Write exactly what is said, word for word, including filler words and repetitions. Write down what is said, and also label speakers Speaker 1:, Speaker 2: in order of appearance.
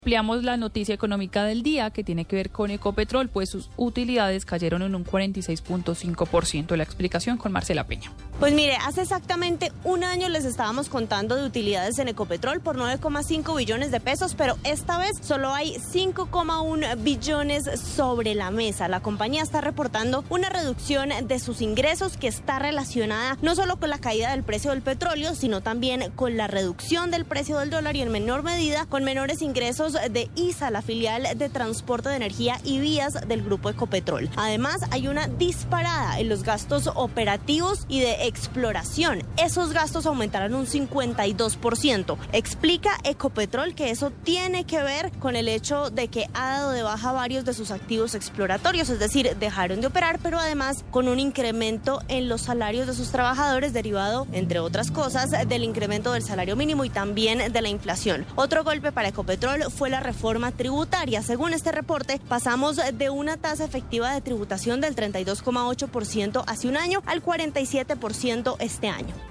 Speaker 1: Ampliamos la noticia económica del día que tiene que ver con Ecopetrol, pues sus utilidades cayeron en un cuarenta y seis punto cinco por ciento. La explicación con Marcela Peña.
Speaker 2: Pues mire, hace exactamente un año les estábamos contando de utilidades en Ecopetrol por nueve coma cinco billones de pesos, pero esta vez solo hay cinco coma uno billones sobre la mesa. La compañía está reportando una reducción de sus ingresos que está relacionada no solo con la caída del precio del petróleo, sino también con la reducción del precio del dólar y en menor medida con menores ingresos de I S A, la filial de transporte de energía y vías del grupo Ecopetrol. Además, hay una disparada en los gastos operativos y de exploración. Esos gastos aumentaron un cincuenta y dos por ciento. Explica Ecopetrol que eso tiene que ver con el hecho de que ha dado de baja varios de sus activos exploratorios, es decir, dejaron de operar, pero además con un incremento en los salarios de sus trabajadores derivado, entre otras cosas, del incremento del salario mínimo y también de la inflación. Otro golpe para Ecopetrol fue la reforma tributaria. Según este reporte, pasamos de una tasa efectiva de tributación del treinta y dos coma ocho por ciento hace un año al cuarenta y siete por ciento este año.